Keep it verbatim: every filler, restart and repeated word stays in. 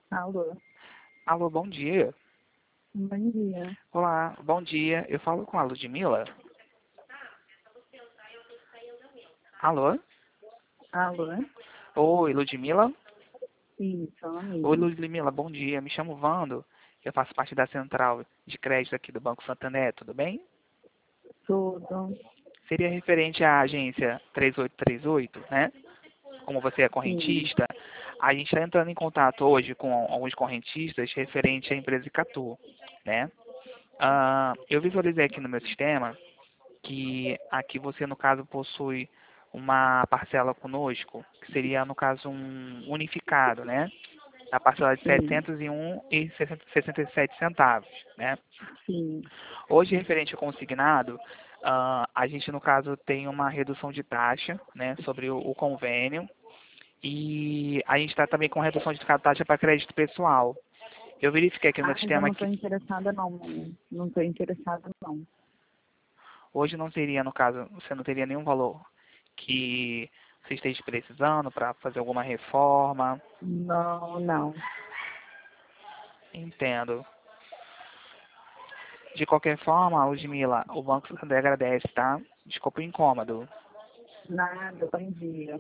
Alô, Alô, bom dia. bom dia. Olá, bom dia. Eu falo com a Ludmila. Alô? Alô, Oi, Ludmila? isso, ela Oi, mesmo. Ludmila, bom dia. Me chamo Vando. Eu faço parte da central de crédito aqui do Banco Santander, tudo bem? Tudo, Seria referente à agência três oito três oito, né? Como você é sim, correntista, a gente está entrando em contato hoje com alguns correntistas referente à empresa Icatu, né? Ah, eu visualizei aqui no meu sistema que aqui você, no caso, possui uma parcela conosco, que seria, no caso, um unificado, né? A parcela de sim, setecentos e um e sessenta e sete centavos, né? sim. Hoje, referente ao consignado, ah, a gente, no caso, tem uma redução de taxa, né, sobre o, o convênio, e a gente está também com redução de taxa para crédito pessoal. Eu verifiquei aqui no meu Ah, mas eu sistema não estou que interessada não, mãe. Não estou interessada não. hoje não seria, no caso, você não teria nenhum valor que você esteja precisando para fazer alguma reforma. Não, não. Entendo. De qualquer forma, Ludmila, o Banco Santander agradece, tá? Desculpa o incômodo. Nada, bom dia.